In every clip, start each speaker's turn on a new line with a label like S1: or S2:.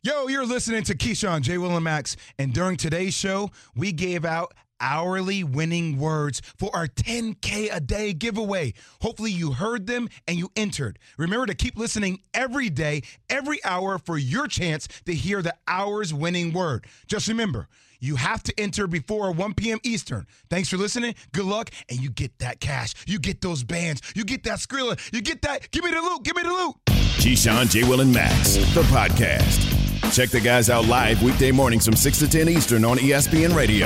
S1: Yo, you're listening to Keyshawn, J. Will, and Max, and during today's show, we gave out hourly winning words for our 10K a day giveaway. Hopefully you heard them and you entered. Remember to keep listening every day, every hour for your chance to hear the hour's winning word. Just remember, you have to enter before 1 p.m. Eastern. Thanks for listening. Good luck, and you get that cash. You get those bands. You get that Skrilla. You get that. Give me the loot. Give me the loot.
S2: Keyshawn, J. Will, and Max, the podcast. Check the guys out live weekday mornings from 6 to 10 Eastern on ESPN Radio.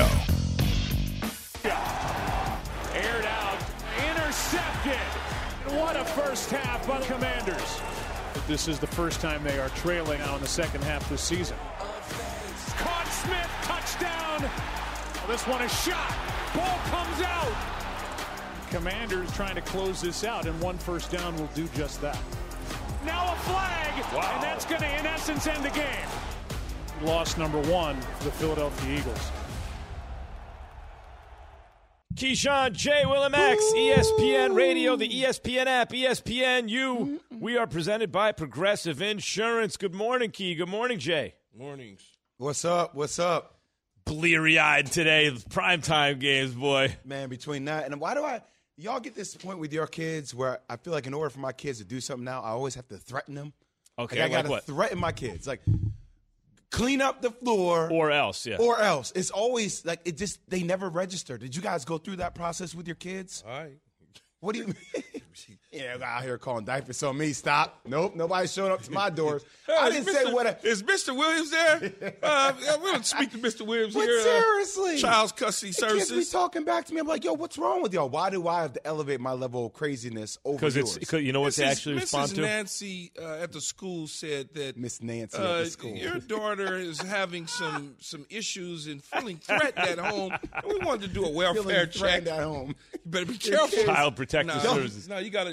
S3: Aired out, intercepted. What a first half by the Commanders. This is the first time they are trailing now in the second half this season. Caught Smith, touchdown. Well, this one is shot. Ball comes out. Commanders trying to close this out, and one first down will do just that. Now a flag, and that's going to, in essence, end the game. Loss number 1 for the Philadelphia Eagles.
S4: Keyshawn, J. Will, and Max, ESPN Radio, the ESPN app, ESPNU. We are presented by Progressive Insurance. Good morning, Key. Good morning, Jay.
S5: Mornings.
S1: What's up? What's up?
S4: Bleary-eyed today, primetime games, boy.
S1: Man, between that and why do y'all get this point with your kids where I feel like in order for my kids to do something now, I always have to threaten them.
S4: Okay,
S1: I gotta
S4: what?
S1: threaten my kids. Like, clean up the floor.
S4: Or else, yeah.
S1: Or else. It's always like they never register. Did you guys go through that process with your kids?
S5: All right.
S1: What do you mean? Yeah, out here calling diapers on me. Stop. Nope. Nobody's showing up to my doors. I didn't say what.
S5: Is Mr. Williams there? We don't speak to Mr. Williams
S1: But
S5: here.
S1: seriously.
S5: Child custody
S1: The kids
S5: services.
S1: be talking back to me. I'm like, yo, what's wrong with y'all? Why do I have to elevate my level of craziness over yours?
S4: Because you know what they actually respond
S5: Mrs.
S4: to?
S5: Nancy at the school said that
S1: Miss Nancy at the school.
S5: your daughter is having some issues and feeling threatened at home. And we wanted to do a welfare
S1: Feeling
S5: check.
S1: threatened at home.
S5: You better be careful.
S4: Child Protective Services.
S5: No, you got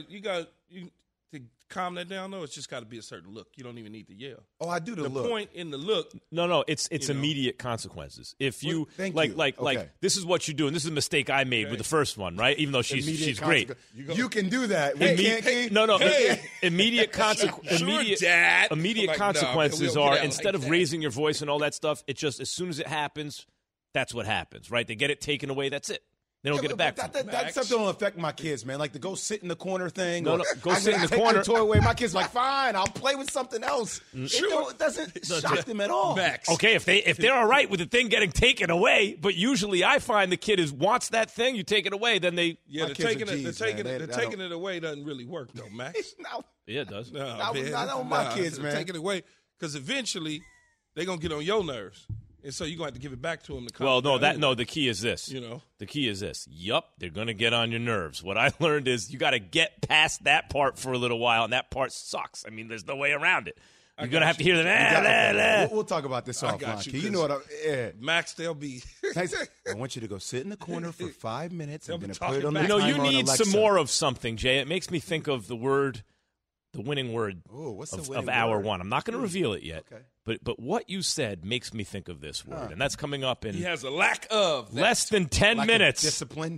S5: to calm that down. No, it's just got to be a certain look. You don't even need to yell.
S1: Oh, I do the
S5: The
S1: look.
S5: point in the look.
S4: No, it's
S5: You know.
S4: immediate consequences. If you
S1: thank
S4: like,
S1: you.
S4: like
S1: Okay.
S4: this is what you do, and this is a mistake I made with the first one, right? Even though she's
S1: Immediate
S4: great.
S1: You can do that. We can't, Key?
S4: No.
S5: Hey.
S4: Immediate
S5: Sure, Dad.
S4: Immediate
S5: I'm like, no,
S4: consequences
S5: we don't
S4: are
S5: get out
S4: instead
S5: like
S4: of
S5: that.
S4: raising your voice and all that stuff, it just as soon as it happens, that's what happens, right? They get it taken away. That's it. They don't get it back.
S1: That
S4: from you.
S1: that stuff don't affect my kids, man. Like the go sit in the corner thing.
S4: No,
S1: or
S4: no, go
S1: I
S4: sit in the
S1: take
S4: corner.
S1: The toy away. My kids like, fine, I'll play with something else.
S5: Sure.
S1: It doesn't shock them at all.
S5: Max.
S4: Okay, if they're all right with the thing getting taken away, but usually I find the kid wants that thing, you take it away, then they
S5: Yeah,
S1: My
S5: the
S1: kids are
S5: taking
S1: G's, man.
S5: taking it away doesn't really work though, Max.
S1: No,
S4: yeah, it does.
S5: No,
S1: Not with-
S5: man.
S1: not on my kids, man.
S5: Take it away because eventually they're gonna get on your nerves, and so you're gonna have to give it back to them. To calm
S4: Well,
S5: them down anyway.
S4: the key is this.
S5: You know.
S4: The key is this. Yup, they're going to get on your nerves. What I learned is you got to get past that part for a little while, and that part sucks. I mean, there's no way around it. You're going to have to hear the
S1: We'll talk about this
S5: I
S1: offline.
S5: got you,
S1: Key. You know what?
S5: Max, they'll be.
S1: I want you to go sit in the corner for 5 minutes. I'm
S5: They'll
S1: going
S5: be
S1: to put it
S5: talking
S1: on the
S5: back.
S4: You know,
S1: timer
S4: you
S1: on
S4: need
S1: Alexa.
S4: some more of something, Jay. It makes me think of the winning word
S1: Ooh, what's the
S4: of
S1: winning
S4: hour
S1: word?
S4: one. I'm not going to reveal it yet.
S1: Okay.
S4: But what you said makes me think of this word, and that's coming up in
S5: He has a lack of that.
S4: less than 10
S1: Lack of
S4: minutes.
S1: discipline.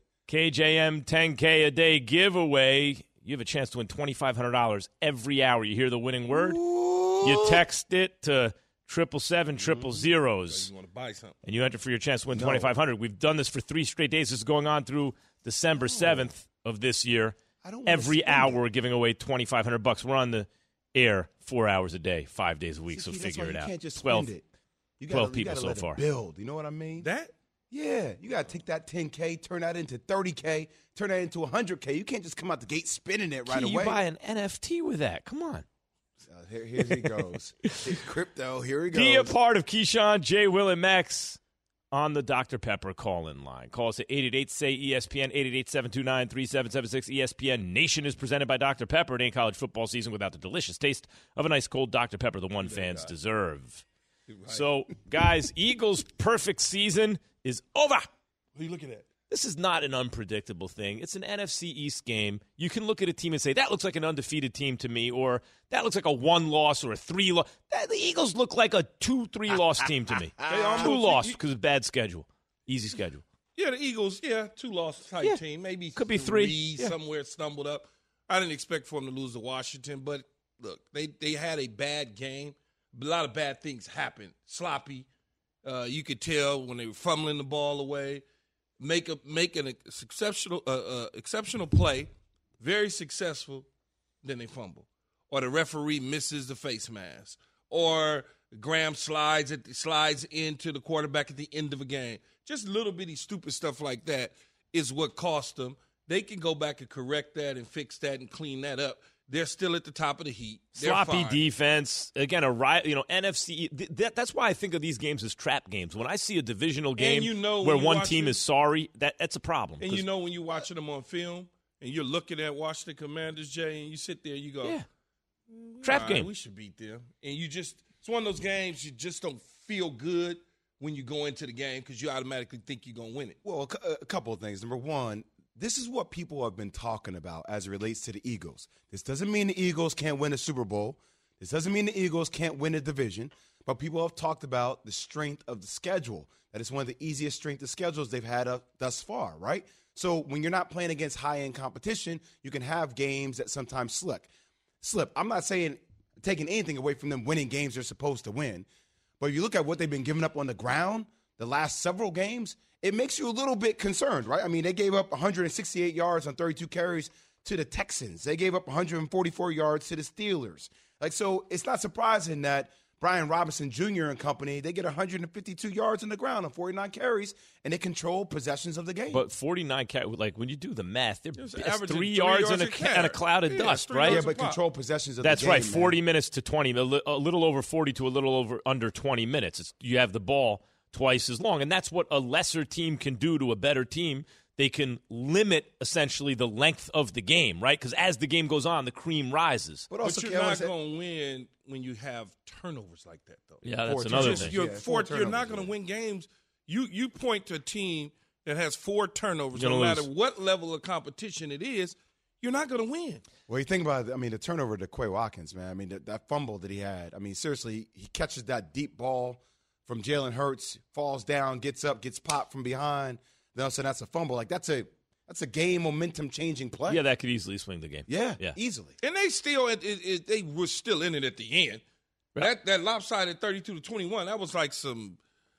S4: KJM 10K a day giveaway. You have a chance to win $2,500 every hour. You hear the winning word? You text it to 777-000.
S5: You want to buy something?
S4: And you enter for your chance to win $2,500. We've done this for 3 straight days. This is going on through December 7th of this year.
S1: I don't wanna
S4: Every
S1: spend
S4: hour
S1: it.
S4: we're giving away $2,500. We're on the air 4 hours a day, 5 days a week.
S1: See,
S4: So
S1: that's
S4: figure
S1: why
S4: it
S1: you
S4: out.
S1: can't just
S4: 12,
S1: spend it. You
S4: 12
S1: you
S4: people
S1: gotta
S4: so
S1: let it
S4: far.
S1: Build. You know what I mean?
S5: That?
S1: Yeah, you got to take that 10K, turn that into 30K, turn that into 100K. You can't just come out the gate spinning it right
S4: Key,
S1: away.
S4: you buy an NFT with that. Come on.
S1: Here he goes. Crypto, here he goes.
S4: Be a part of Keyshawn, J. Will, and Max on the Dr. Pepper call-in line. Call us at 888-SAY-ESPN, 888-729-3776. ESPN Nation is presented by Dr. Pepper. It ain't college football season without the delicious taste of a nice cold Dr. Pepper, the one fans deserve. So, guys, Eagles' perfect season is over.
S5: Who you looking at?
S4: This is not an unpredictable thing. It's an NFC East game. You can look at a team and say, that looks like an undefeated team to me, or that looks like a 1-loss or a 3-loss. The Eagles look like a 2-3-loss team to me.
S5: They almost-
S4: 2-loss because of bad schedule. Easy schedule.
S5: Yeah, the Eagles, 2-loss type
S4: Yeah.
S5: team. Maybe
S4: Could be 3. Yeah.
S5: somewhere stumbled up. I didn't expect for them to lose to Washington, but look, they had a bad game, a lot of bad things happened. Sloppy. You could tell when they were fumbling the ball away. Make an exceptional play, very successful, then they fumble. Or the referee misses the face mask. Or Graham slides into the quarterback at the end of a game. Just little bitty stupid stuff like that is what cost them. They can go back and correct that and fix that and clean that up. They're still at the top of the heap. They're
S4: Sloppy
S5: fine.
S4: Defense. Again, NFC. That's why I think of these games as trap games. When I see a divisional game where one team is sorry, that's a problem.
S5: And when you're watching them on film and you're looking at Washington Commanders, Jay, and you sit there, you go,
S4: yeah, trap game.
S5: We should beat them. And it's one of those games you just don't feel good when you go into the game because you automatically think you're going to win it.
S1: Well, a couple of things. Number one, this is what people have been talking about as it relates to the Eagles. This doesn't mean the Eagles can't win a Super Bowl. This doesn't mean the Eagles can't win a division. But people have talked about the strength of the schedule. That is one of the easiest strength of schedules they've had thus far, right? So when you're not playing against high-end competition, you can have games that sometimes slip. I'm not saying taking anything away from them winning games they're supposed to win. But if you look at what they've been giving up on the ground the last several games, it makes you a little bit concerned, right? I mean, they gave up 168 yards on 32 carries to the Texans. They gave up 144 yards to the Steelers. So it's not surprising that Brian Robinson Jr. and company, they get 152 yards on the ground on 49 carries, and they control possessions of the game.
S4: But 49 carries, when you do the math, it's
S5: averaging
S4: 3 yards and a cloud of dust, right?
S1: Yeah, but control possessions of the game.
S4: That's right, 40
S1: man.
S4: minutes to 20, a little over 40 to a little under 20 minutes. You have the ball twice as long, and that's what a lesser team can do to a better team. They can limit, essentially, the length of the game, right? Because as the game goes on, the cream rises.
S5: But you're not going to win when you have turnovers like that, though.
S4: Yeah, that's another thing.
S5: You're not going to win games. You point to a team that has 4 turnovers, no matter what level of competition it is, you're not going to win.
S1: Well, you think about it, the turnover to Quay Watkins, man. That fumble that he had. Seriously, he catches that deep ball from Jalen Hurts, falls down, gets up, gets popped from behind. Then all of a sudden that's a fumble. That's a game momentum changing play.
S4: Yeah, that could easily swing the game.
S1: Yeah, easily.
S5: And they were still in it at the end. Right. That lopsided 32-21, that was like some,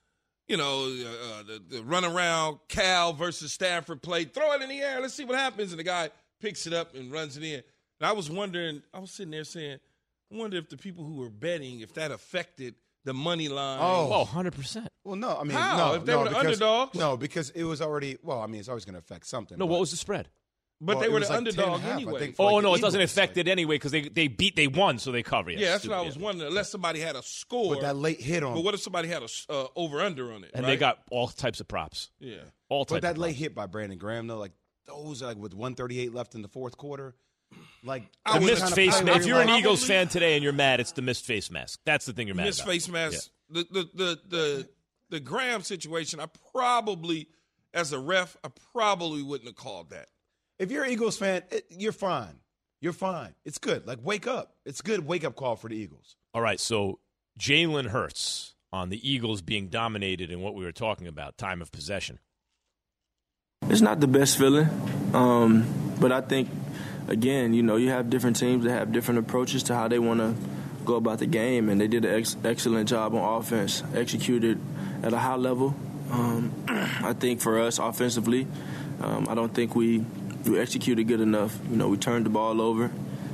S5: the run around Cal versus Stafford play. Throw it in the air, let's see what happens. And the guy picks it up and runs it in. And I was sitting there saying, I wonder if the people who were betting, if that affected the money line.
S4: Oh, 100%.
S1: Well, no.
S5: How?
S1: No.
S5: If they were the underdogs?
S1: No, because it was already, it's always going to affect something.
S4: No, what was the spread?
S5: But they were the underdog anyway.
S4: It doesn't affect it anyway because they won, so they cover.
S5: Yeah, that's what I was wondering. Unless somebody had a score.
S1: But that late hit on.
S5: But what if somebody had a over-under on it?
S4: And they got all types of props.
S5: Yeah.
S4: All types.
S1: But that late hit by Brandon Graham, though, those with 1:38 left in the fourth quarter.
S4: The missed face mask. If you're an Eagles fan today and you're mad, it's the missed face mask. That's the thing you're mad about.
S5: Missed face mask. Yeah. The Graham situation, I probably, as a ref, I probably wouldn't have called that.
S1: If you're an Eagles fan, you're fine. You're fine. It's good. Wake up. It's a good wake-up call for the Eagles.
S4: All right, so Jalen Hurts on the Eagles being dominated in what we were talking about, time of possession.
S6: It's not the best feeling, but I think, again, you have different teams that have different approaches to how they want to go about the game, and they did an excellent job on offense, executed at a high level. I think for us offensively, I don't think we executed good enough. We turned the ball over.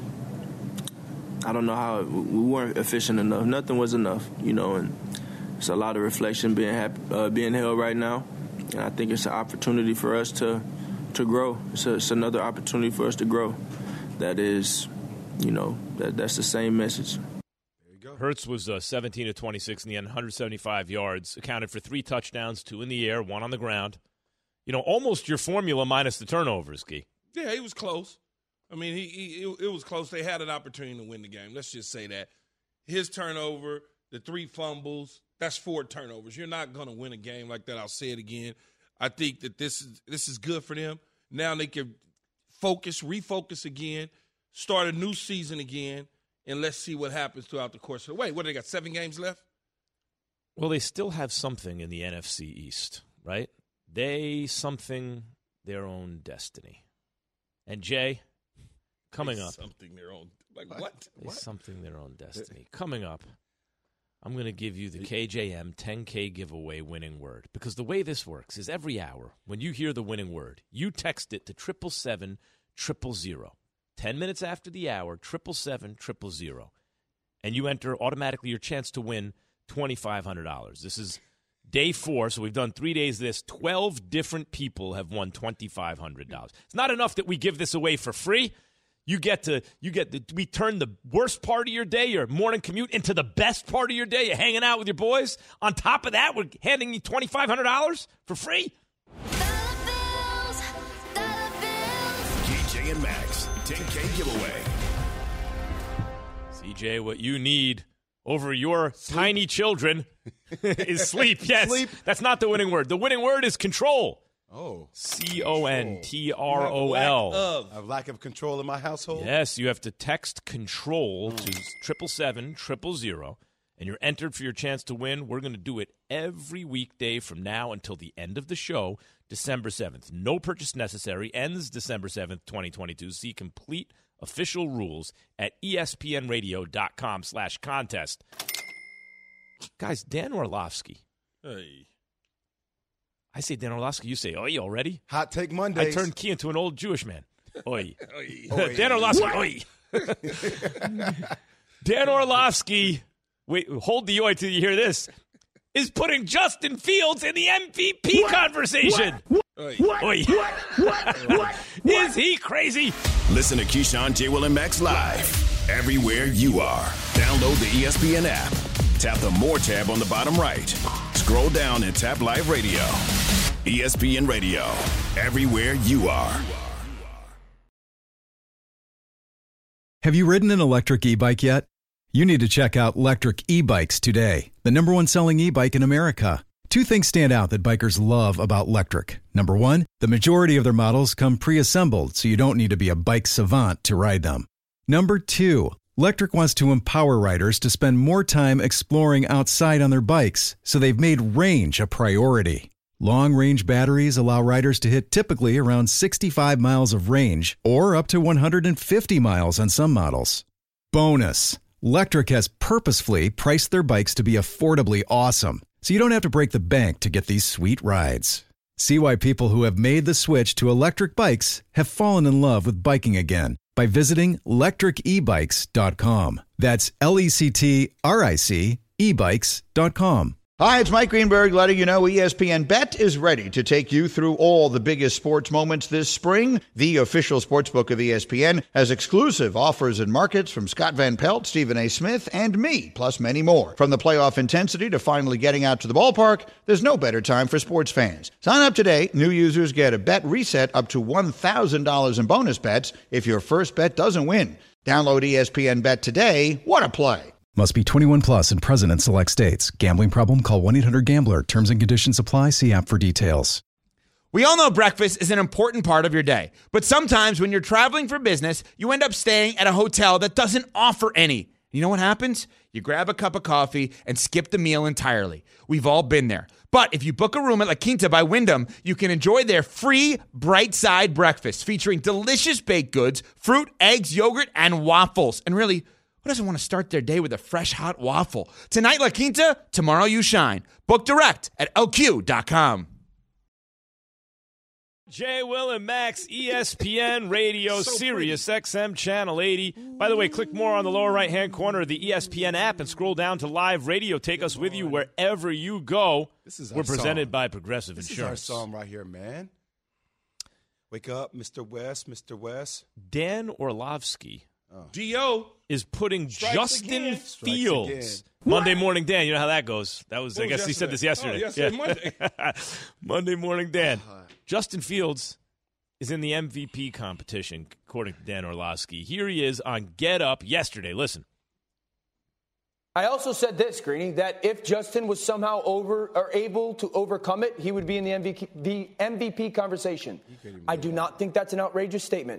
S6: I don't know how we weren't efficient enough. Nothing was enough, and it's a lot of reflection being held right now, and I think it's an opportunity for us to grow. It's another opportunity for us to grow. That is, that's the same message.
S4: Hurts was 17 of 26 in the end, 175 yards, accounted for 3 touchdowns, 2 in the air, 1 on the ground. Almost your formula minus the turnovers, Key.
S5: Yeah, he was close. It was close. They had an opportunity to win the game. Let's just say that. His turnover, the 3 fumbles, that's 4 turnovers. You're not going to win a game like that. I'll say it again. I think that this is good for them. Now they can refocus again, start a new season again, and let's see what happens throughout the course of the way. What, they got 7 games left?
S4: Well, they still have something in the NFC East, right? Something their own destiny. And Jay, coming up.
S5: Something their own. What?
S4: Something their own destiny. Coming up. I'm going to give you the KJM 10K giveaway winning word. Because the way this works is every hour, when you hear the winning word, you text it to 777-000. 10 minutes after the hour, 777-000. And you enter automatically your chance to win $2,500. This is day 4, so we've done 3 days of this. 12 different people have won $2,500. It's not enough that we give this away for free. We turn the worst part of your day, your morning commute, into the best part of your day. You're hanging out with your boys. On top of that, we're handing you $2,500 for free.
S2: KJ and Max, 10K giveaway.
S4: CJ, what you need over your tiny children is sleep. Yes,
S1: Sleep.
S4: That's not the winning word. The winning word is control.
S1: Oh.
S4: CONTROL.
S7: A lack of control in my household?
S4: Yes, you have to text control to 777-000, and you're entered for your chance to win. We're going to do it every weekday from now until the end of the show, December 7th. No purchase necessary. Ends December 7th, 2022. See complete official rules at espnradio.com/contest. Guys, Dan Orlovsky.
S5: Hey.
S4: I say Dan Orlovsky, you say oi already?
S7: Hot Take Mondays.
S4: I turned Key into an old Jewish man. Oi.
S7: Oi.
S4: Dan Orlovsky, oi. Dan Orlovsky, wait, hold the oi till you hear this, is putting Justin Fields in the MVP conversation. Oi. Is he crazy?
S2: Listen to Keyshawn, J. Will, and Max live everywhere you are. Download the ESPN app. Tap the More tab on the bottom right. Scroll down and tap Live Radio. ESPN Radio, everywhere you are.
S8: Have you ridden an electric e-bike yet? You need to check out Lectric E-Bikes today, the #1 selling e-bike in America. 2 things stand out that bikers love about Lectric. Number 1, the majority of their models come pre-assembled, so you don't need to be a bike savant to ride them. Number 2, Lectric wants to empower riders to spend more time exploring outside on their bikes, so they've made range a priority. Long-range batteries allow riders to hit typically around 65 miles of range, or up to 150 miles on some models. Bonus! Lectric has purposefully priced their bikes to be affordably awesome, so you don't have to break the bank to get these sweet rides. See why people who have made the switch to electric bikes have fallen in love with biking again by visiting lectricebikes.com. That's LECTRIC ebikes.com.
S9: Hi, it's Mike Greenberg letting you know ESPN Bet is ready to take you through all the biggest sports moments this spring. The official sportsbook of ESPN has exclusive offers and markets from Scott Van Pelt, Stephen A. Smith, and me, plus many more. From the playoff intensity to finally getting out to the ballpark, there's no better time for sports fans. Sign up today. New users get a bet reset up to $1,000 in bonus bets if your first bet doesn't win. Download ESPN Bet today. What a play.
S8: Must be 21 plus and present in select states. Gambling problem? Call 1-800-GAMBLER. Terms and conditions apply. See app for details.
S10: We all know breakfast is an important part of your day. But sometimes when you're traveling for business, you end up staying at a hotel that doesn't offer any. You know what happens? You grab a cup of coffee and skip the meal entirely. We've all been there. But if you book a room at La Quinta by Wyndham, you can enjoy their free Bright Side breakfast featuring delicious baked goods, fruit, eggs, yogurt, and waffles. And really, who doesn't want to start their day with a fresh, hot waffle? Tonight, La Quinta, tomorrow you shine. Book direct at LQ.com.
S4: Jay, Will, and Max, ESPN Radio, Sirius XM Channel 80. By the way, click more on the lower right-hand corner of the ESPN app and scroll down to Live Radio. Take us with you wherever you go.
S7: We're
S4: presented by Progressive Insurance.
S7: This is our song right here, man. Wake up, Mr. West, Mr. West.
S4: Dan Orlovsky
S5: D.O.
S4: is putting
S5: Strikes
S4: Justin
S5: again.
S4: Fields. Monday Morning Dan, you know how that goes. That was, I guess he said this yesterday.
S5: Monday.
S4: Monday Morning Dan. Justin Fields is in the MVP competition, according to Dan Orlovsky. Here he is on Get Up yesterday. Listen.
S11: I also said this, Greeny, that if Justin was somehow able to overcome it, he would be in the MVP conversation. I do not think that's an outrageous statement.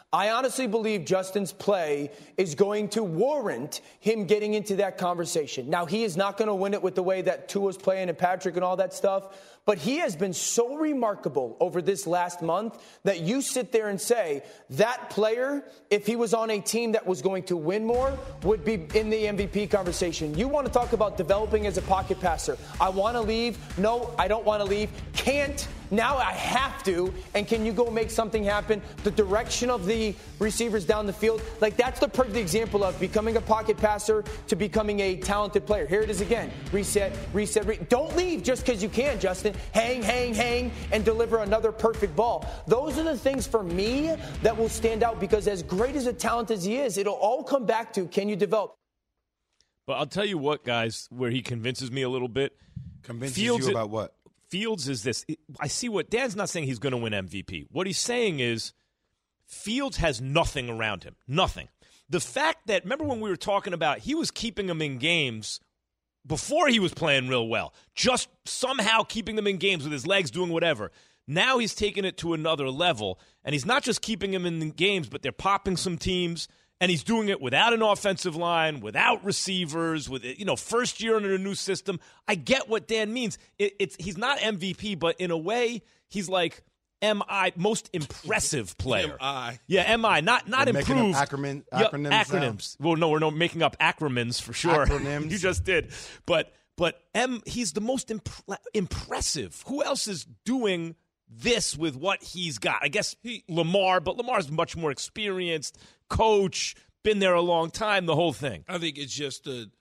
S11: I honestly believe Justin's play is going to warrant him getting into that conversation. Now, he is not going to win it with the way that Tua's playing and Patrick and all that stuff, but he has been so remarkable over this last month that you sit there and say that player, if he was on a team that was going to win more, would be in the MVP conversation. You want to talk about developing as a pocket passer. I want to leave. No, I don't want to leave. Can't. Now I have to. And can you go make something happen? The direction of the receivers down the field, like that's the perfect example of becoming a pocket passer to becoming a talented player. Here it is again. Reset. Don't leave just because you can, Justin. Hang, and deliver another perfect ball. Those are the things for me that will stand out because as great as a talent as he is, it'll all come back to can you develop.
S4: But I'll tell you what, guys, where he convinces me a little bit.
S7: Convinces you about what?
S4: Fields is this. I see what Dan's not saying he's going to win MVP. What he's saying is Fields has nothing around him. Nothing. The fact that, remember when we were talking about he was keeping him in games before he was playing real well, just somehow keeping them in games with his legs doing whatever. Now he's taking it to another level, and he's not just keeping him in the games, but they're popping some teams. And he's doing it without an offensive line, without receivers, with first year under a new system. I get what Dan means. He's not MVP, but in a way, he's like MI, most impressive player.
S5: MI.
S4: Yeah, MI, not improved.
S7: Acronyms.
S4: Acronyms. Well, no, we're not making up acronyms for sure.
S7: Acronyms.
S4: You just did. But he's the most impressive. Who else is doing this with what he's got? I guess Lamar, but Lamar's much more experienced, coach, been there a long time, the whole thing.
S5: I think it's just the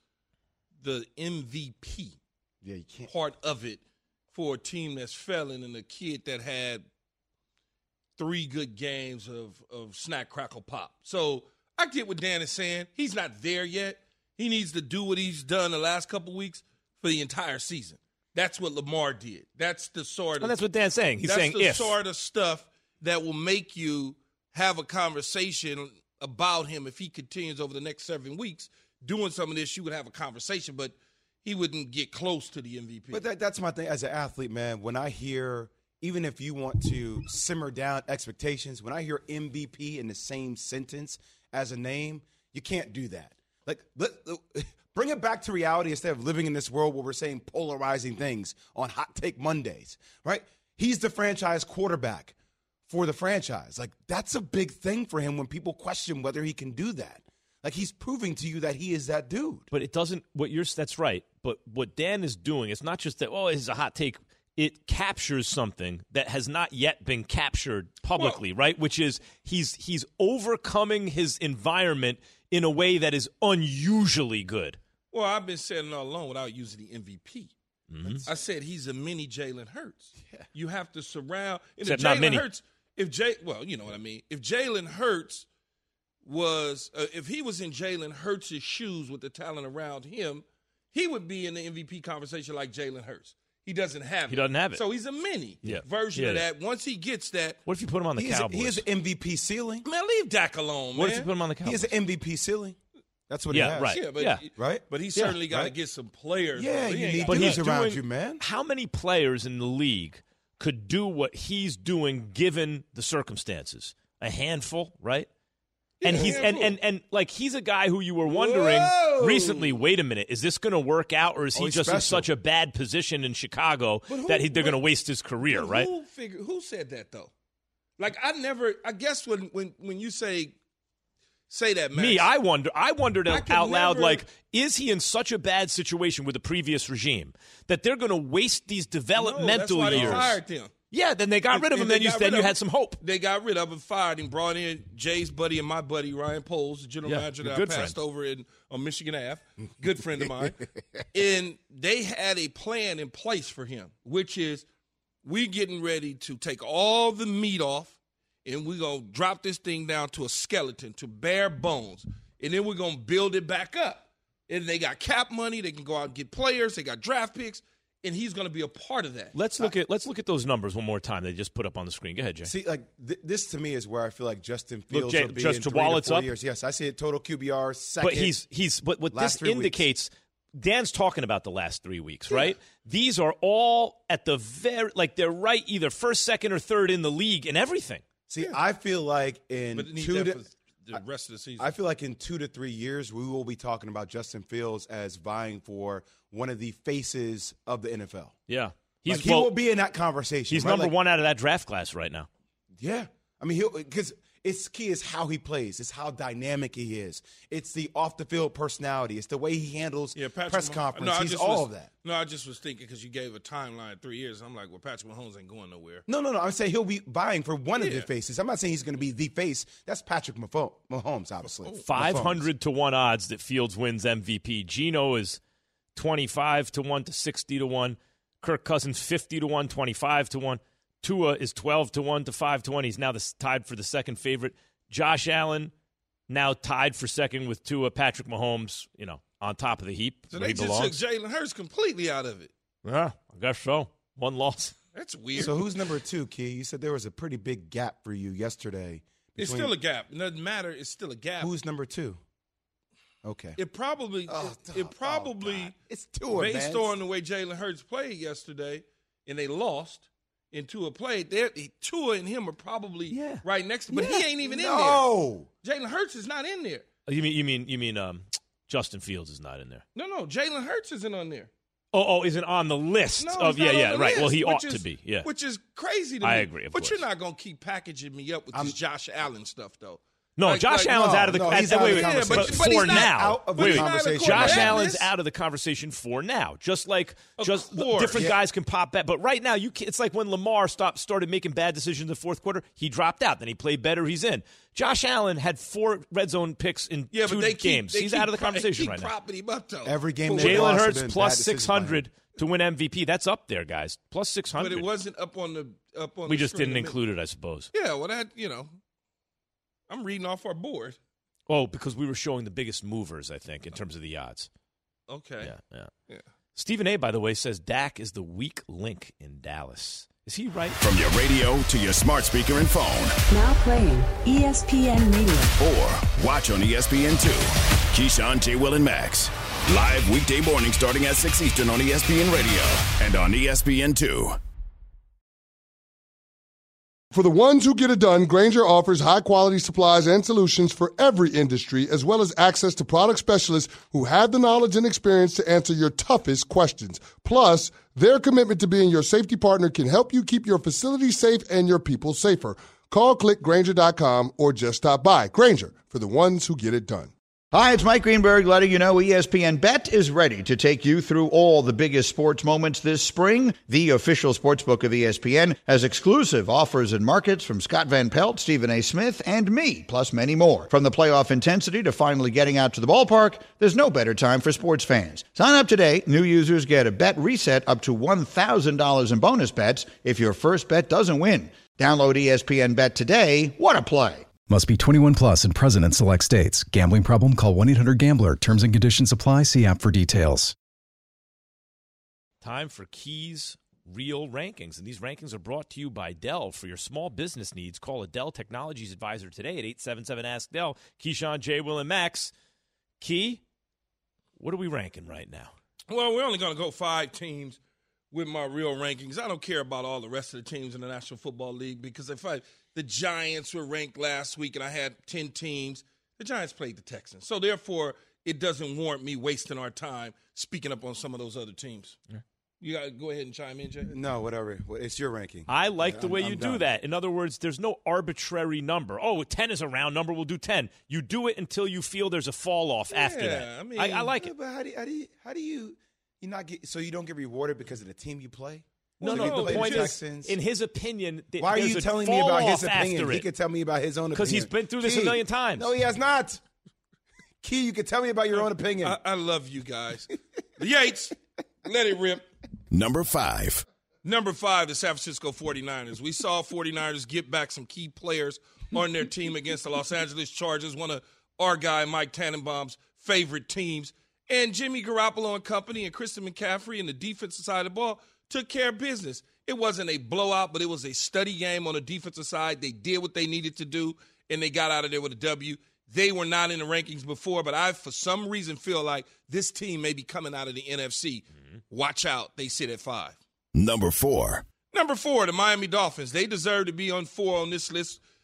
S5: MVP
S7: you can't.
S5: part of it for a team that's failing and a kid that had 3 good games of snack, crackle, pop. So I get what Dan is saying. He's not there yet. He needs to do what he's done the last couple weeks for the entire season. That's what Lamar did. That's the sort of.
S4: And that's what Dan's saying. He's saying
S5: that's the sort of stuff that will make you have a conversation about him if he continues over the next 7 weeks doing some of this. You would have a conversation, but he wouldn't get close to the MVP.
S7: But that's my thing as an athlete, man. When I hear, even if you want to simmer down expectations, when I hear MVP in the same sentence as a name, you can't do that. Like, bring it back to reality instead of living in this world where we're saying polarizing things on Hot Take Mondays, right? He's the franchise quarterback for the franchise. Like, that's a big thing for him when people question whether he can do that. Like, he's proving to you that he is that dude.
S4: But it doesn't – that's right. But what Dan is doing, it's not just that, it's a hot take. It captures something that has not yet been captured publicly, right? Which is he's overcoming his environment in a way that is unusually good. Well,
S5: I've been saying it all along without using the MVP. Mm-hmm. I said he's a mini Jalen Hurts. Yeah. You have to surround –
S4: Except not mini.
S5: Hurts, you know what I mean. If Jalen Hurts was if he was in Jalen Hurts' shoes with the talent around him, he would be in the MVP conversation like Jalen Hurts. He doesn't have it.
S4: He doesn't have it.
S5: So he's a mini version of that. Once he gets that.
S4: What if you put him on the Cowboys?
S7: He has an MVP ceiling.
S5: Man, leave Dak alone, man.
S4: What if you put him on the Cowboys?
S7: He has an MVP ceiling. That's what he has.
S4: Right.
S7: Right?
S5: But he certainly got to get some players.
S7: Yeah, you need dudes around you, man.
S4: How many players in the league could do what he's doing given the circumstances? A handful, right? And he's he's a guy who you were wondering recently, wait a minute, is this going to work out, or is he just in such a bad position in Chicago that they're going to waste his career, right?
S5: Who said that though? Like I guess when you say that, Max,
S4: me, I wondered out loud, like, is he in such a bad situation with the previous regime that they're going to waste these developmental
S5: that's why
S4: years?
S5: They fired them.
S4: Yeah, then they got rid of him. Then you had some hope.
S5: They got rid of him, fired him, brought in Jay's buddy and my buddy Ryan Poles, the general manager that I passed over on Michigan Ave, good friend of mine. And they had a plan in place for him, which is we getting ready to take all the meat off, and we're going to drop this thing down to a skeleton, to bare bones, and then we're going to build it back up. And they got cap money. They can go out and get players. They got draft picks. And he's going to be a part of that.
S4: Let's look at those numbers one more time. They just put up on the screen. Go ahead, Jay.
S7: See, like this to me is where I feel like Justin Fields will be
S4: just
S7: in
S4: to
S7: 3 to 4
S4: up.
S7: years. Yes, I see it. Total QBR second.
S4: But what this indicates, Dan's talking about the last 3 weeks, right? These are all at the they're right either first, second, or third in the league and everything.
S7: See, I feel like in
S5: But it needs
S7: 2
S5: that
S7: to
S5: for the rest of the season.
S7: I feel like in 2 to 3 years, we will be talking about Justin Fields as vying for one of the faces of the NFL.
S4: Yeah.
S7: He will be in that conversation.
S4: He's
S7: right?
S4: number one out of that draft class right now.
S7: Yeah. I mean, because it's key is how he plays. It's how dynamic he is. It's the off-the-field personality. It's the way he handles press conference. He's all of that.
S5: No, I just was thinking because you gave a timeline 3 years. I'm like, well, Patrick Mahomes ain't going nowhere.
S7: No. I'm saying he'll be vying for one of the faces. I'm not saying he's going to be the face. That's Patrick Mahomes, obviously.
S4: 500 to 1 odds that Fields wins MVP. Geno is 25 to 1 to 60 to 1. Kirk Cousins 50 to 1, 25 to 1. Tua is 12 to 1 to 5 to 1. He's now tied for the second favorite. Josh Allen now tied for second with Tua. Patrick Mahomes, on top of the heap.
S5: So they just took Jalen Hurts completely out of it.
S4: Yeah, I guess so. One loss.
S5: That's weird.
S7: So who's number 2, Key? You said there was a pretty big gap for you yesterday.
S5: It's still a gap. It doesn't matter. It's still a gap.
S7: Who's number 2? Okay.
S5: It probably
S7: it's Tua,
S5: based on the way Jalen Hurts played yesterday, and they lost. And Tua played. Tua and him are probably right next to, but he ain't even in there.
S7: No,
S5: Jalen Hurts is not in there.
S4: You mean Justin Fields is not in there?
S5: No, Jalen Hurts isn't on there.
S4: Oh, isn't on the list of right.
S5: List,
S4: well, he ought to be. Yeah,
S5: which is crazy to me.
S4: I agree. Of
S5: but
S4: course.
S5: You're not gonna keep packaging me up with this Josh Allen stuff, though.
S4: No, Josh Allen's out of the conversation.
S7: But
S4: for now. Josh Allen's
S5: list?
S4: out of the conversation for now. Just different guys can pop back. But right now, it's like when Lamar started making bad decisions in the fourth quarter, he dropped out. Then he played better, he's in. Josh Allen had 4 red zone picks in 2 games. He's out of the conversation right now.
S5: Him up, though.
S7: Every game
S4: Jalen Hurts plus 600 to win MVP. That's up there, guys. Plus 600.
S5: But it wasn't up on the
S4: We just didn't include it, I suppose.
S5: Yeah, well, I'm reading off our board.
S4: Oh, because we were showing the biggest movers, I think, in terms of the odds.
S5: Okay.
S4: Yeah. Stephen A., by the way, says Dak is the weak link in Dallas. Is he right?
S2: From your radio to your smart speaker and phone.
S12: Now playing ESPN Radio.
S2: Or watch on ESPN2. Keyshawn, J. Will, and Max. Live weekday morning starting at 6 Eastern on ESPN Radio and on ESPN2.
S13: For the ones who get it done, Grainger offers high-quality supplies and solutions for every industry, as well as access to product specialists who have the knowledge and experience to answer your toughest questions. Plus, their commitment to being your safety partner can help you keep your facility safe and your people safer. Call, click Grainger.com, or just stop by. Grainger, for the ones who get it done.
S9: Hi, it's Mike Greenberg letting you know ESPN Bet is ready to take you through all the biggest sports moments this spring. The official sportsbook of ESPN has exclusive offers and markets from Scott Van Pelt, Stephen A. Smith, and me, plus many more. From the playoff intensity to finally getting out to the ballpark, there's no better time for sports fans. Sign up today. New users get a bet reset up to $1,000 in bonus bets if your first bet doesn't win. Download ESPN Bet today. What a play.
S8: Must be 21 plus and present in select states. Gambling problem? Call 1-800-GAMBLER. Terms and conditions apply. See app for details.
S4: Time for Keys Real Rankings. And these rankings are brought to you by Dell. For your small business needs, call a Dell Technologies advisor today at 877-ASK-DELL. Keyshawn, J. Will, and Max. Key, what are we ranking right now?
S5: Well, we're only going to go 5 teams with my real rankings. I don't care about all the rest of the teams in the National Football League because the Giants were ranked last week and I had 10 teams. The Giants played the Texans. So, therefore, it doesn't warrant me wasting our time speaking up on some of those other teams. Yeah. You got to go ahead and chime in, Jay?
S7: No, whatever. It's your ranking.
S4: I like the way you do that. In other words, there's no arbitrary number. Oh, 10 is a round number. We'll do 10. You do it until you feel there's a fall off after that.
S5: I mean,
S4: I like it.
S7: But how do you not get so you don't get rewarded because of the team you play?
S4: No. The point is, in his opinion,
S7: why are you telling me about his opinion? He
S4: could
S7: tell me about his own opinion
S4: because he's been through this a million times.
S7: No, he has not. Key, you can tell me about your own opinion.
S5: I love you guys. The Yates, let it rip.
S2: Number 5.
S5: Number 5, the San Francisco 49ers. We saw 49ers get back some key players on their team against the Los Angeles Chargers, one of our guy Mike Tannenbaum's favorite teams. And Jimmy Garoppolo and company and Christian McCaffrey and the defensive side of the ball took care of business. It wasn't a blowout, but it was a study game on the defensive side. They did what they needed to do, and they got out of there with a W. They were not in the rankings before, but I, for some reason, feel like this team may be coming out of the NFC. Watch out. They sit at 5.
S2: Number 4.
S5: Number 4, the Miami Dolphins. They deserve to be on 4 on this list.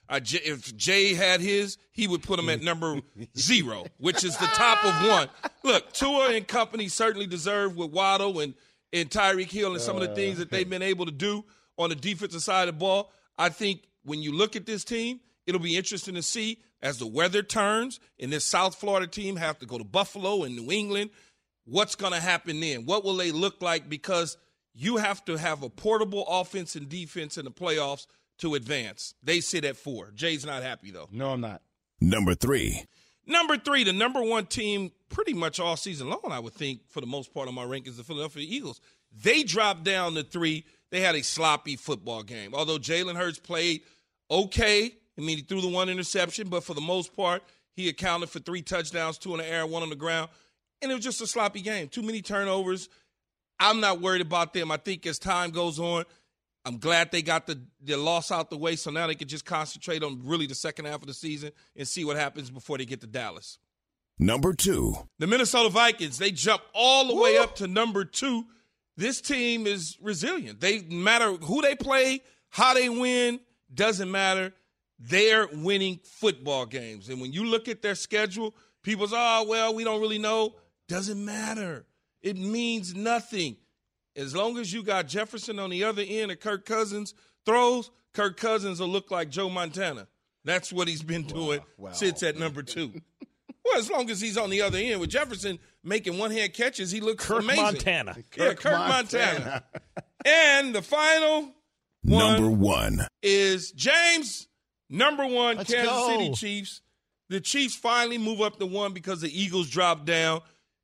S5: If Jay had his, he would put him at number 0, which is the top of 1. Look, Tua and company certainly deserve with Waddle and Tyreek Hill and some of the things that they've been able to do on the defensive side of the ball. I think when you look at this team, it'll be interesting to see as the weather turns and this South Florida team have to go to Buffalo and New England, what's going to happen then? What will they look like? Because you have to have a portable offense and defense in the playoffs to advance. They sit at 4. Jay's not happy, though.
S7: No, I'm not.
S2: Number 3.
S5: Number 3, the number 1 team pretty much all season long, I would think, for the most part of my rankings, the Philadelphia Eagles. They dropped down to 3. They had a sloppy football game. Although Jalen Hurts played okay, I mean, he threw the 1 interception, but for the most part, he accounted for 3 touchdowns, 2 in the air, 1 on the ground. And it was just a sloppy game. Too many turnovers. I'm not worried about them. I think as time goes on, I'm glad they got the loss out the way, so now they can just concentrate on really the second half of the season and see what happens before they get to Dallas.
S2: Number 2.
S5: The Minnesota Vikings, they jump all the way up to number 2. This team is resilient. They matter who they play, how they win, doesn't matter. They're winning football games. And when you look at their schedule, people say, oh, well, we don't really know. Doesn't matter. It means nothing. As long as you got Jefferson on the other end of Kirk Cousins throws, Kirk Cousins will look like Joe Montana. That's what he's been doing since at number 2. Well, as long as he's on the other end with Jefferson making one-hand catches, he looks amazing.
S4: Montana.
S5: Kirk Montana. And the final
S2: Number 1
S5: is James, number 1, Kansas City Chiefs. The Chiefs finally move up to 1 because the Eagles dropped down.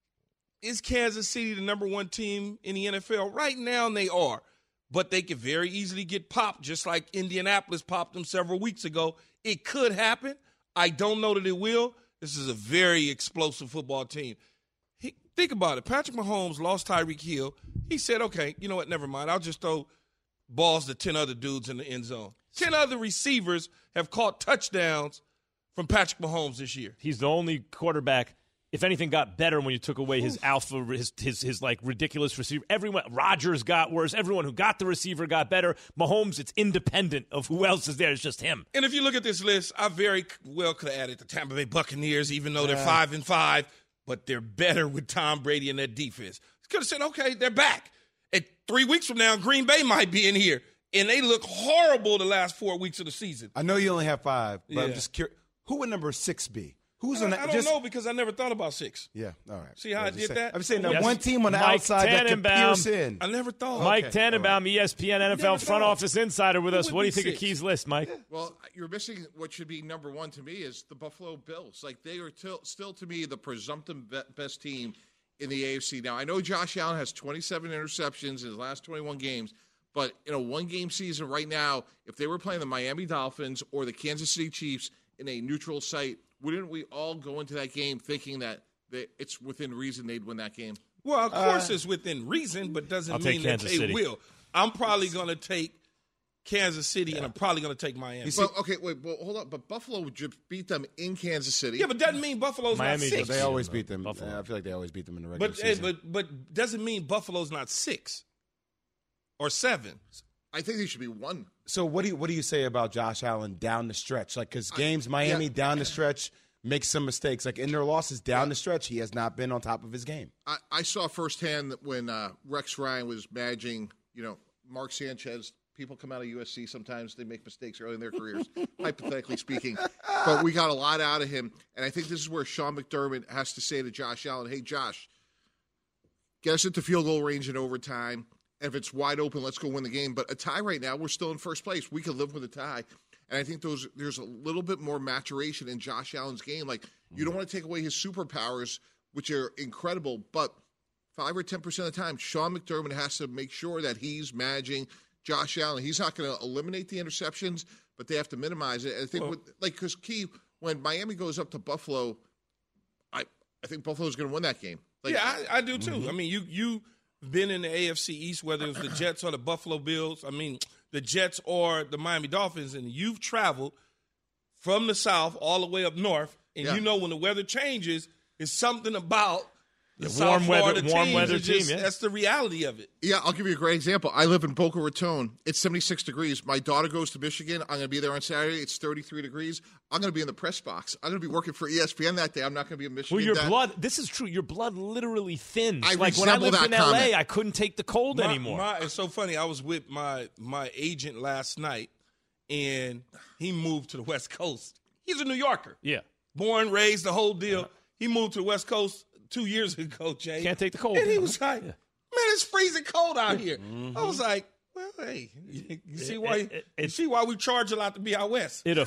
S5: Is Kansas City the number 1 team in the NFL? Right now, they are. But they could very easily get popped, just like Indianapolis popped them several weeks ago. It could happen. I don't know that it will. This is a very explosive football team. Think about it. Patrick Mahomes lost Tyreek Hill. He said, okay, you know what, never mind. I'll just throw balls to 10 other dudes in the end zone. 10 other receivers have caught touchdowns from Patrick Mahomes this year.
S4: He's the only quarterback, if anything, got better when you took away his alpha, his like ridiculous receiver. Everyone, Rodgers got worse. Everyone who got the receiver got better. Mahomes, it's independent of who else is there. It's just him.
S5: And if you look at this list, I very well could have added the Tampa Bay Buccaneers, even though they're 5-5, but they're better with Tom Brady and that defense. Could have said, okay, they're back. And 3 weeks from now, Green Bay might be in here. And they look horrible the last 4 weeks of the season.
S7: I know you only have 5, but I'm just curious. Who would number 6 be? Who's on that?
S5: I don't know because I never thought about 6.
S7: Yeah, all right.
S5: See how I did that?
S7: I'm saying that one team on the outside that could pierce in.
S5: I never thought.
S4: Mike Tannenbaum, ESPN NFL front office insider with us. What do you think of Key's list, Mike?
S14: Well, you're missing what should be number 1 to me is the Buffalo Bills. Like, they are still, to me, the presumptive best team in the AFC. Now, I know Josh Allen has 27 interceptions in his last 21 games, but in a one-game season right now, if they were playing the Miami Dolphins or the Kansas City Chiefs in a neutral site, wouldn't we all go into that game thinking that it's within reason they'd win that game?
S5: Well, of course it's within reason, but doesn't mean that they will. I'm probably going to take Kansas City, and I'm probably going to take Miami.
S14: Well, hold up. But Buffalo just beat them in Kansas City.
S5: Yeah, but doesn't mean Buffalo's
S7: Miami
S5: not 6.
S7: They always beat them. I feel like they always beat them in the regular season.
S5: But doesn't mean Buffalo's not 6 or 7.
S14: I think they should be 1.
S7: So what do you say about Josh Allen down the stretch? Like, because games Miami down the stretch makes some mistakes. Like in their losses down the stretch, he has not been on top of his game.
S14: I saw firsthand that when Rex Ryan was managing, Mark Sanchez. People come out of USC sometimes, they make mistakes early in their careers, hypothetically speaking. But we got a lot out of him. And I think this is where Sean McDermott has to say to Josh Allen, hey, Josh, get us into field goal range in overtime. And if it's wide open, let's go win the game. But a tie right now, we're still in first place. We could live with a tie. And I think there's a little bit more maturation in Josh Allen's game. Like, you don't want to take away his superpowers, which are incredible. But 5 or 10% of the time, Sean McDermott has to make sure that he's managing Josh Allen. He's not going to eliminate the interceptions, but they have to minimize it. And I think, because Key, when Miami goes up to Buffalo, I think Buffalo's going to win that game. Like,
S5: yeah, I do too. I mean, you've been in the AFC East, whether it was the Jets or the Buffalo Bills. I mean, the Jets or the Miami Dolphins, and you've traveled from the South all the way up north, and you know when the weather changes, it's something about The
S4: warm
S5: South
S4: weather
S5: Florida
S4: team.
S5: team. That's the reality of it.
S14: Yeah, I'll give you a great example. I live in Boca Raton. It's 76 degrees. My daughter goes to Michigan. I'm going to be there on Saturday. It's 33 degrees. I'm going to be in the press box. I'm going to be working for ESPN that day. I'm not going to be in Michigan.
S4: Well, this is true. Your blood literally thins.
S14: I
S4: like when I lived in
S14: comment.
S4: LA, I couldn't take the cold anymore.
S5: It's so funny. I was with my agent last night, and he moved to the West Coast. He's a New Yorker.
S4: Yeah.
S5: Born, raised, the whole deal. He moved to the West Coast 2 years ago, Jay.
S4: Can't take the cold.
S5: And he was like, man, it's freezing cold out here.
S4: Mm-hmm.
S5: I was like, well, hey, you see why we charge a lot to be out west.
S4: It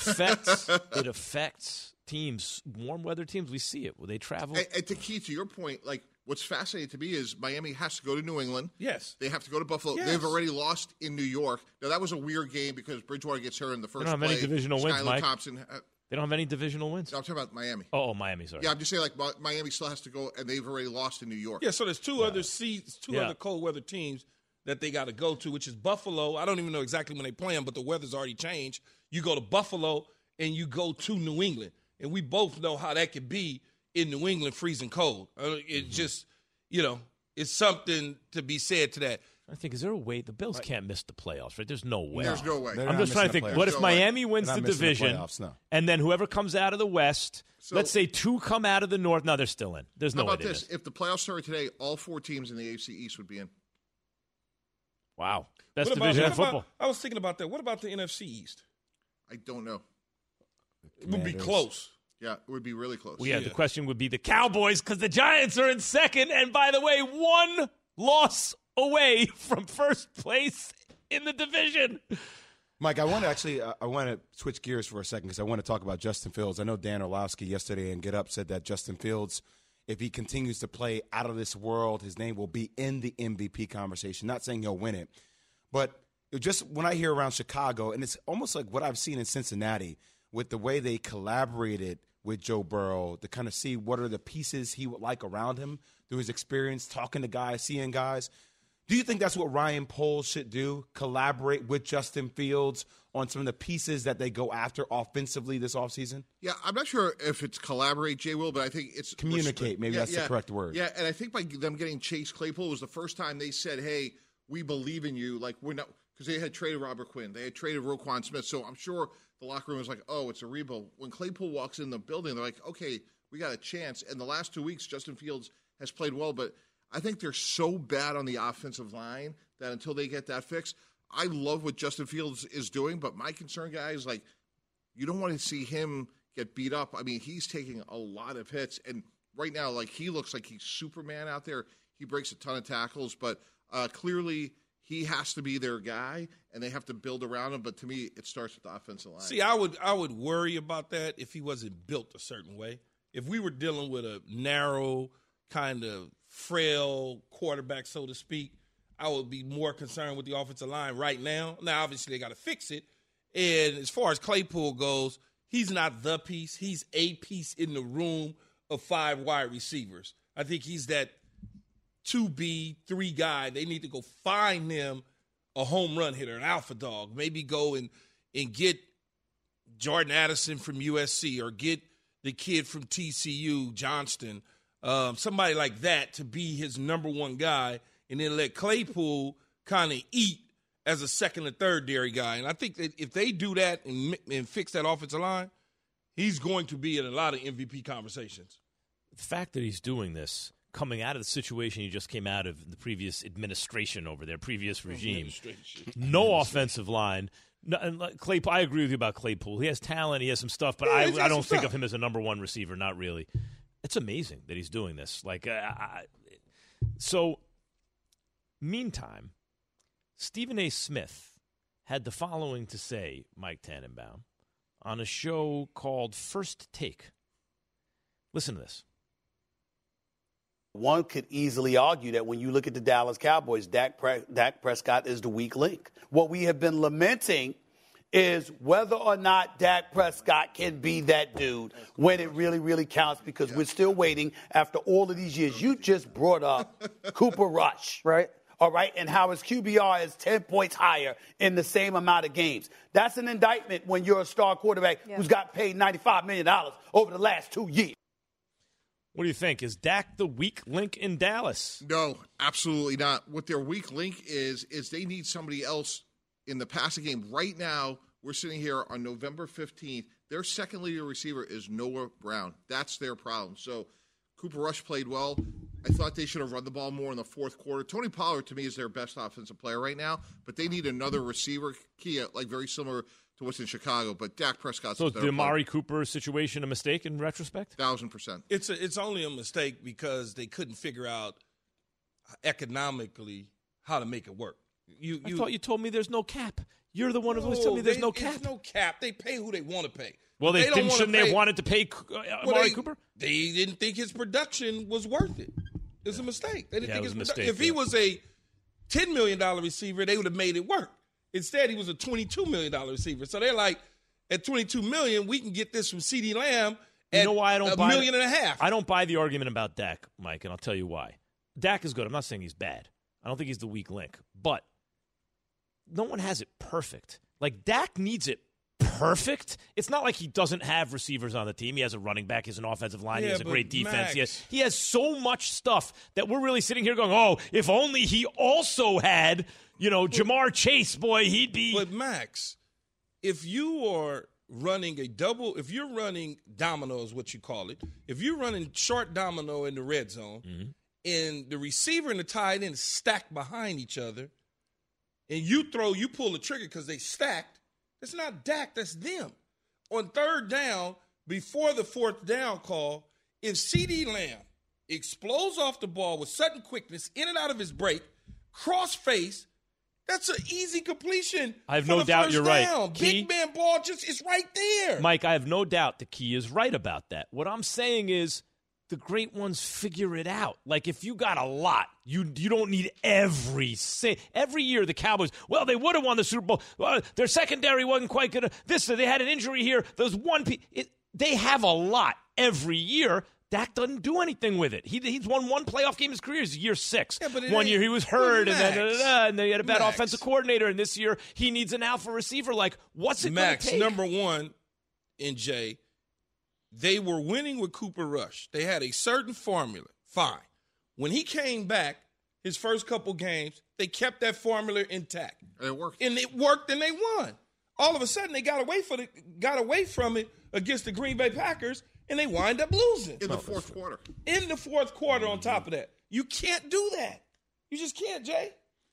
S4: affects teams, warm weather teams. We see it. Will they travel?
S14: And to key to your point, like what's fascinating to me is Miami has to go to New England.
S5: Yes.
S14: They have to go to Buffalo.
S5: Yes.
S14: They've already lost in New York. Now, that was a weird game because Bridgewater gets hurt in the first
S4: They don't have
S14: play.
S4: any divisional wins,
S14: Skylar
S4: Mike.
S14: Thompson.
S4: They don't have any divisional wins?
S14: No, I'm talking about Miami.
S4: Oh, Miami, sorry.
S14: Yeah, I'm just saying, like, Miami still has to go, and they've already lost in New York.
S5: Yeah, so there's two other cold weather teams that they got to go to, which is Buffalo. I don't even know exactly when they play them, but the weather's already changed. You go to Buffalo, and you go to New England. And we both know how that could be in New England, freezing cold. It just, it's something to be said to that.
S4: I think, is there a way? The Bills can't miss the playoffs, right? There's no way.
S14: There's no way.
S4: I'm just trying to think, what if Miami wins the division, and then whoever comes out of the West, let's say two come out of the North. No, they're still in. There's no way.
S14: How about this? If the playoffs started today, all 4 teams in the AFC East would be in.
S4: Wow. Best division in football.
S5: I was thinking about that. What about the NFC East?
S14: I don't know.
S5: It would be close.
S14: Yeah, it would be really close.
S4: Well, the question would be the Cowboys, because the Giants are in second, and by the way, 1 loss away from first place in the division.
S7: Mike, I want to switch gears for a second because I want to talk about Justin Fields. I know Dan Orlovsky yesterday in Get Up said that Justin Fields, if he continues to play out of this world, his name will be in the MVP conversation. Not saying he'll win it, but just when I hear around Chicago, and it's almost like what I've seen in Cincinnati with the way they collaborated with Joe Burrow to kind of see what are the pieces he would like around him through his experience, talking to guys, seeing guys. Do you think that's what Ryan Poles should do, collaborate with Justin Fields on some of the pieces that they go after offensively this offseason?
S14: Yeah, I'm not sure if it's collaborate, Jay Will, but I think it's
S7: communicate. Maybe that's the correct word.
S14: Yeah, and I think by them getting Chase Claypool was the first time they said, hey, we believe in you. Like, we're not – because they had traded Robert Quinn. They had traded Roquan Smith. So I'm sure the locker room was like, oh, it's a rebuild. When Claypool walks in the building, they're like, okay, we got a chance. And the last 2 weeks, Justin Fields has played well, but – I think they're so bad on the offensive line that until they get that fixed, I love what Justin Fields is doing, but my concern, guys, like, you don't want to see him get beat up. I mean, he's taking a lot of hits, and right now, like, he looks like he's Superman out there. He breaks a ton of tackles, but clearly he has to be their guy, and they have to build around him. But to me, it starts with the offensive line.
S5: See, I would worry about that if he wasn't built a certain way. If we were dealing with a narrow, kind of frail quarterback, so to speak, I would be more concerned with the offensive line right now. Now, obviously, they got to fix it. And as far as Claypool goes, he's not the piece. He's a piece in the room of 5 wide receivers. I think he's that 2B, 3 guy. They need to go find him a home run hitter, an alpha dog. Maybe go and get Jordan Addison from USC or get the kid from TCU, Johnston, somebody like that to be his number 1 guy, and then let Claypool kind of eat as a second or third dairy guy. And I think that if they do that and fix that offensive line, he's going to be in a lot of MVP conversations.
S4: The fact that he's doing this, coming out of the situation he just came out of the previous administration over there, previous regime, no offensive line. No, and Claypool, I agree with you about Claypool. He has talent, he has some stuff, but I don't think of him as a number 1 receiver, not really. It's amazing that he's doing this. So, meantime, Stephen A. Smith had the following to say, Mike Tannenbaum, on a show called First Take. Listen to this.
S15: One could easily argue that when you look at the Dallas Cowboys, Dak Prescott is the weak link. What we have been lamenting is whether or not Dak Prescott can be that dude when it really, really counts, because we're still waiting after all of these years. You just brought up Cooper Rush, right? All right, and how his QBR is 10 points higher in the same amount of games. That's an indictment when you're a star quarterback who's got paid $95 million over the last 2 years.
S4: What do you think? Is Dak the weak link in Dallas?
S14: No, absolutely not. What their weak link is they need somebody else in the passing game. Right now, we're sitting here on November 15th. Their second leading receiver is Noah Brown. That's their problem. So Cooper Rush played well. I thought they should have run the ball more in the fourth quarter. Tony Pollard, to me, is their best offensive player right now, but they need another receiver, like very similar to what's in Chicago. But Dak Prescott's
S4: So is the Amari Cooper situation a mistake in retrospect?
S14: 1,000%.
S5: It's only a mistake because they couldn't figure out economically how to make it work.
S4: I thought you told me there's no cap. You're the one who's always telling me there's no cap.
S5: There's no cap. They pay who they want to pay.
S4: Well, shouldn't they have wanted to pay Amari Cooper?
S5: They didn't think his production was worth it. It was a mistake. They didn't think
S4: it was a mistake.
S5: If he was a $10 million receiver, they would have made it work. Instead, he was a $22 million receiver. So they're like, at $22 million, we can get this from CeeDee Lamb at $1.5 million.
S4: I don't buy the argument about Dak, Mike, and I'll tell you why. Dak is good. I'm not saying he's bad. I don't think he's the weak link. But no one has it perfect. Like, Dak needs it perfect. It's not like he doesn't have receivers on the team. He has a running back. He has an offensive line. He has a great defense. He has so much stuff that we're really sitting here going, oh, if only he also had, Jamar Chase, boy, he'd be.
S5: But, Max, if you are running if you're running domino is what you call it, if you're running short domino in the red zone, and the receiver and the tight end stacked behind each other, and you pull the trigger because they stacked, it's not Dak, that's them. On third down, before the fourth down call, if CeeDee Lamb explodes off the ball with sudden quickness, in and out of his break, cross face, that's an easy completion.
S4: I have no doubt you're right.
S5: Big man ball is right there.
S4: Mike, I have no doubt the key is right about that. What I'm saying is the great ones figure it out. Like, if you got a lot, you don't need every year the Cowboys, well, they would have won the Super Bowl. Well, their secondary wasn't quite good. They had an injury here. There's they have a lot every year. Dak doesn't do anything with it. He's won one playoff game in his career. It's year 6.
S5: Yeah, but
S4: 1 year he was hurt, and then he had a bad offensive coordinator, and this year he needs an alpha receiver. Like, what's it going to take?
S5: Number one, and Jay, they were winning with Cooper Rush. They had a certain formula. Fine. When he came back, his first couple games, they kept that formula intact.
S14: It worked.
S5: And it worked, and they won. All of a sudden, they got away from it against the Green Bay Packers, and they wind up losing.
S14: In the fourth quarter.
S5: In the fourth quarter on top of that. You can't do that. You just can't, Jay.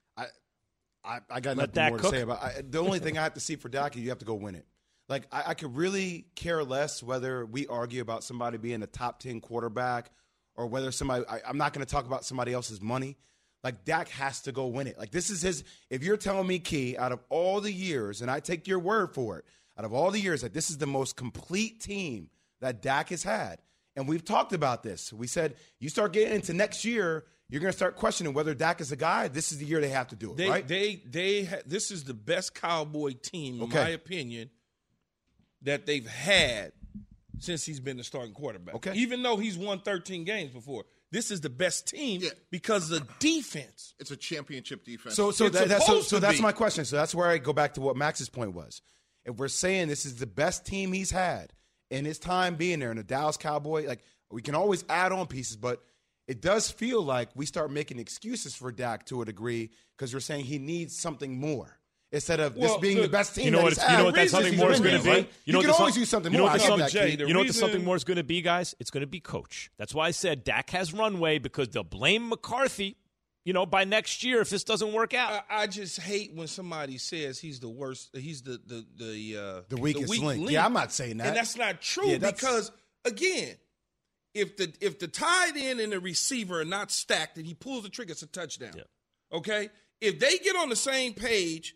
S7: I got nothing more to say about it. The only thing I have to see for Dak is you have to go win it. Like, I could really care less whether we argue about somebody being a top 10 quarterback or whether I'm not going to talk about somebody else's money. Like, Dak has to go win it. Like, this is his – if you're telling me, Key, out of all the years, and I take your word for it, out of all the years, that this is the most complete team that Dak has had. And we've talked about this. We said you start getting into next year, you're going to start questioning whether Dak is a guy. This is the year they have to do it, right?
S5: This is the best Cowboy team, in my opinion, that they've had since he's been the starting quarterback.
S7: Okay.
S5: Even though he's won 13 games before. This is the best team because of the defense.
S14: It's a championship defense.
S7: So that's my question. So that's where I go back to what Max's point was. If we're saying this is the best team he's had in his time being there in the Dallas Cowboys, like, we can always add on pieces, but it does feel like we start making excuses for Dak to a degree because we're saying he needs something more. Instead of this being the best team,
S4: you know what that something more is going to be.
S7: Right? You can always use something more.
S4: You know what the something more is going to be, guys? It's going to be coach. That's why I said Dak has runway because they'll blame McCarthy. By next year if this doesn't work out.
S5: I just hate when somebody says he's the worst. He's the
S7: weakest link. Yeah, I'm not saying that,
S5: and that's not true because again, if the tight end and the receiver are not stacked and he pulls the trigger, it's a touchdown. Yeah. Okay, if they get on the same page.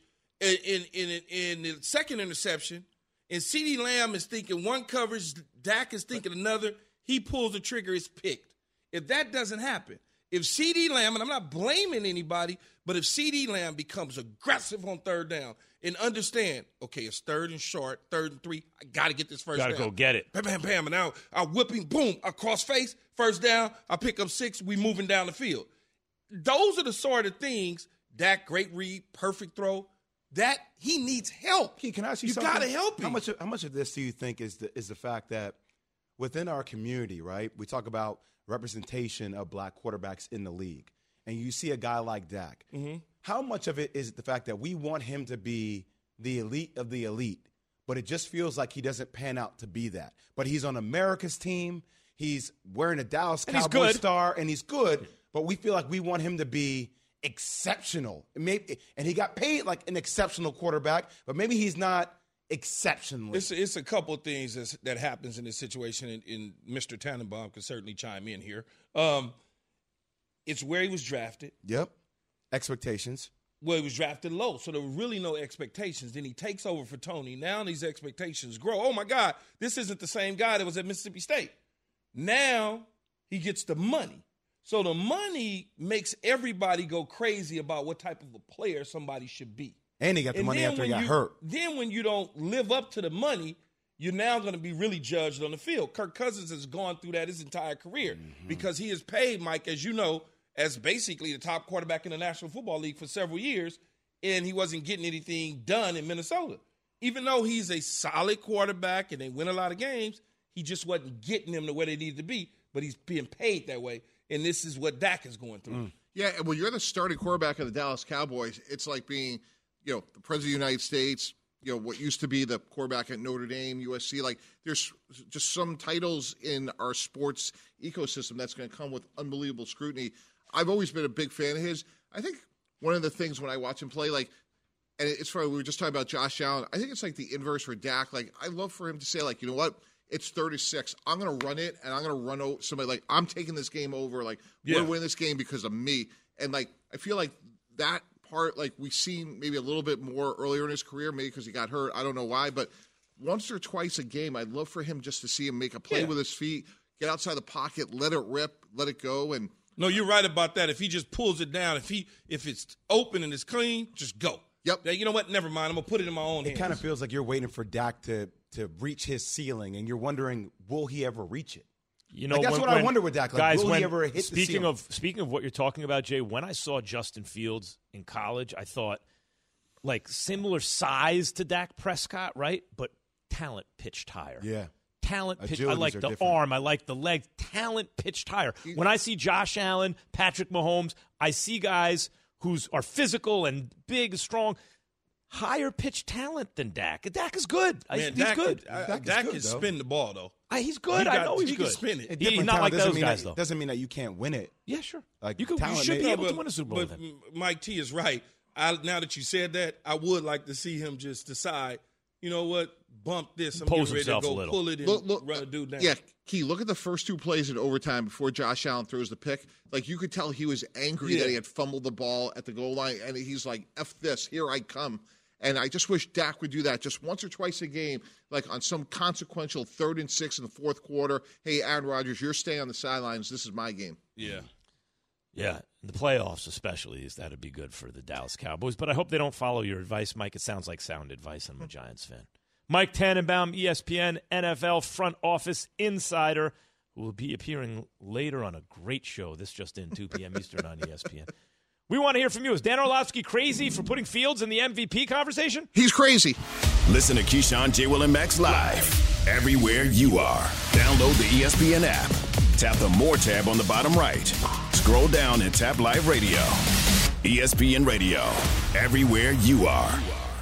S5: In the second interception, and CeeDee Lamb is thinking one coverage, Dak is thinking another, he pulls the trigger, it's picked. If that doesn't happen, if CeeDee Lamb, and I'm not blaming anybody, but if CeeDee Lamb becomes aggressive on third down and understand, okay, it's third and short, 3rd and 3, I got to get this first down.
S4: Got to go get it.
S5: Bam, bam, bam, and now I whip him, boom, I cross face, first down, I pick up 6, we moving down the field. Those are the sort of things, Dak, great read, perfect throw, that he needs help.
S7: Can I ask you something?
S5: You got to help him.
S7: How much of this do you think is the fact that within our community, right? We talk about representation of black quarterbacks in the league, and you see a guy like Dak, how much of it is the fact that we want him to be the elite of the elite, but it just feels like he doesn't pan out to be that? But he's on America's team. He's wearing a Dallas Cowboy star, and he's good, but we feel like we want him to be exceptional. And he got paid like an exceptional quarterback, but maybe he's not exceptional.
S5: It's a couple of things that happens in this situation, and Mr. Tannenbaum can certainly chime in here. It's where he was drafted.
S7: Yep. Expectations.
S5: Well, he was drafted low, so there were really no expectations. Then he takes over for Tony. Now these expectations grow. Oh, my God, this isn't the same guy that was at Mississippi State. Now he gets the money. So the money makes everybody go crazy about what type of a player somebody should be.
S7: And he got the money after he got hurt.
S5: Then when you don't live up to the money, you're now going to be really judged on the field. Kirk Cousins has gone through that his entire career because he is paid, Mike, as you know, as basically the top quarterback in the National Football League for several years, and he wasn't getting anything done in Minnesota. Even though he's a solid quarterback and they win a lot of games, he just wasn't getting them to where they needed to be, but he's being paid that way, and this is what Dak is going through.
S14: Yeah, and when you're the starting quarterback of the Dallas Cowboys, it's like being – the President of the United States, what used to be the quarterback at Notre Dame, USC. Like, there's just some titles in our sports ecosystem that's going to come with unbelievable scrutiny. I've always been a big fan of his. I think one of the things when I watch him play, and it's funny, we were just talking about Josh Allen. I think it's like the inverse for Dak. Like, I love for him to say, you know what? It's 36. I'm going to run it, and I'm going to run over somebody. I'm taking this game over. We're winning this game because of me. And, I feel like that part, we've seen maybe a little bit more earlier in his career, maybe because he got hurt. I don't know why, but once or twice a game, I'd love for him just to see him make a play with his feet, get outside the pocket, let it rip, let it go. And
S5: no, you're right about that. If he just pulls it down, if it's open and it's clean, just go.
S14: Yep.
S5: Now, you know what? Never mind. I'm gonna put it in my own hands.
S7: It kind of feels like you're waiting for Dak to reach his ceiling, and you're wondering, will he ever reach it? That's what I wonder with Dak.
S4: Guys,
S7: will he ever hit the ceiling?
S4: Speaking of what you're talking about, Jay, when I saw Justin Fields in college, I thought similar size to Dak Prescott, right? But talent pitched higher.
S7: Yeah.
S4: Talent pitched. I
S7: Agilities
S4: like
S7: are
S4: the
S7: different.
S4: arm. I like the leg. Talent pitched higher. When I see Josh Allen, Patrick Mahomes, I see guys who are physical and big, strong. Higher pitch talent than Dak. Dak is good.
S5: Man,
S4: he's good.
S5: Dak can spin the ball, though.
S4: He's good. I know he's
S5: he
S4: good.
S5: Can spin it.
S4: He's not like those guys,
S7: though.
S4: though.
S7: Doesn't mean that you can't win it.
S4: Yeah, sure. You
S7: talent
S4: should be
S7: may-
S4: able to win a Super Bowl with
S5: But
S4: him.
S5: Mike T is right. Now that you said that, I would like to see him just decide, you know what, bump this. I'm
S4: Pose
S5: getting ready to
S4: himself a
S5: go
S4: little.
S5: pull it and run a dude down.
S14: Yeah, Key, look at the first two plays in overtime before Josh Allen throws the pick. You could tell he was angry that he had fumbled the ball at the goal line, and he's like, F this, here I come. And I just wish Dak would do that just once or twice a game, on some consequential 3rd and 6 in the fourth quarter. Hey, Aaron Rodgers, you're staying on the sidelines. This is my game.
S5: Yeah.
S4: Yeah, the playoffs especially, that'd be good for the Dallas Cowboys. But I hope they don't follow your advice, Mike. It sounds like sound advice. I'm a Giants fan. Mike Tannenbaum, ESPN NFL front office insider, who will be appearing later on a great show. This just in, 2 p.m. Eastern on ESPN. We want to hear from you. Is Dan Orlovsky crazy for putting Fields in the MVP conversation?
S14: He's crazy.
S2: Listen to Keyshawn, J. Will, and Max live everywhere you are. Download the ESPN app. Tap the More tab on the bottom right. Scroll down and tap Live Radio. ESPN Radio. Everywhere you are.